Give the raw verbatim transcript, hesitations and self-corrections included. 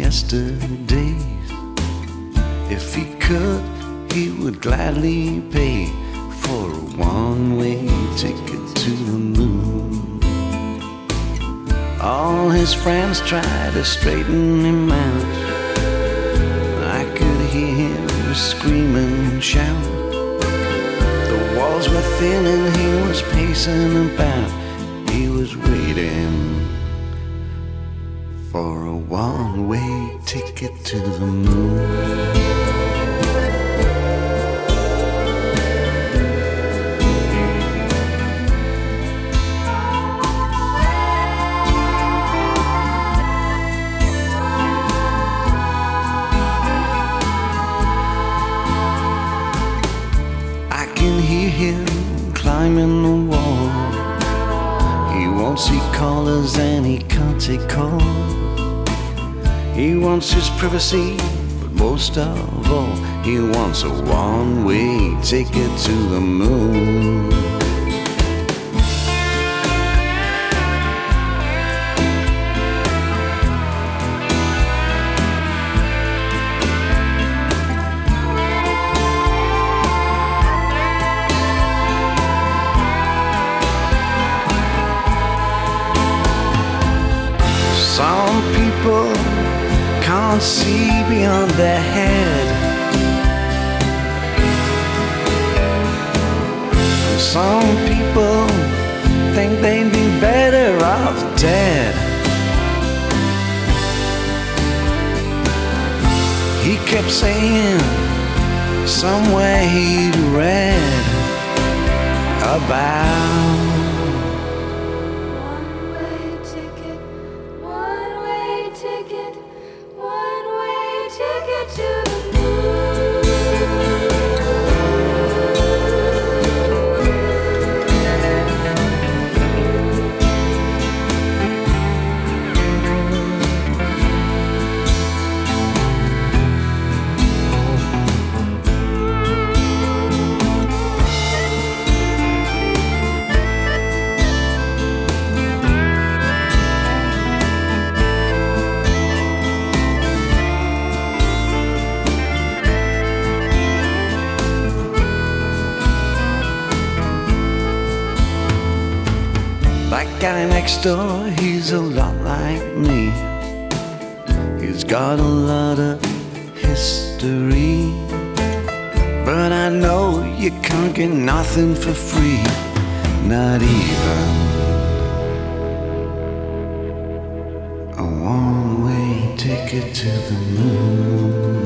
yesterdays. If he could, he would gladly pay for a one-way ticket to the moon. All his friends tried to straighten him out. I could hear him scream and shout. The walls were thin and he was pacing about. He was waiting for a one-way ticket to the moon. I can hear him climbing the wall. He won't see callers and he can't take calls. He wants his privacy, but most of all, he wants a one-way ticket to the moon. Some people can't see beyond their head. Some people think they'd be better off dead. He kept saying somewhere he'd read about that guy next door. He's a lot like me. He's got a lot of history. But I know you can't get nothing for free, not even a one-way ticket to the moon.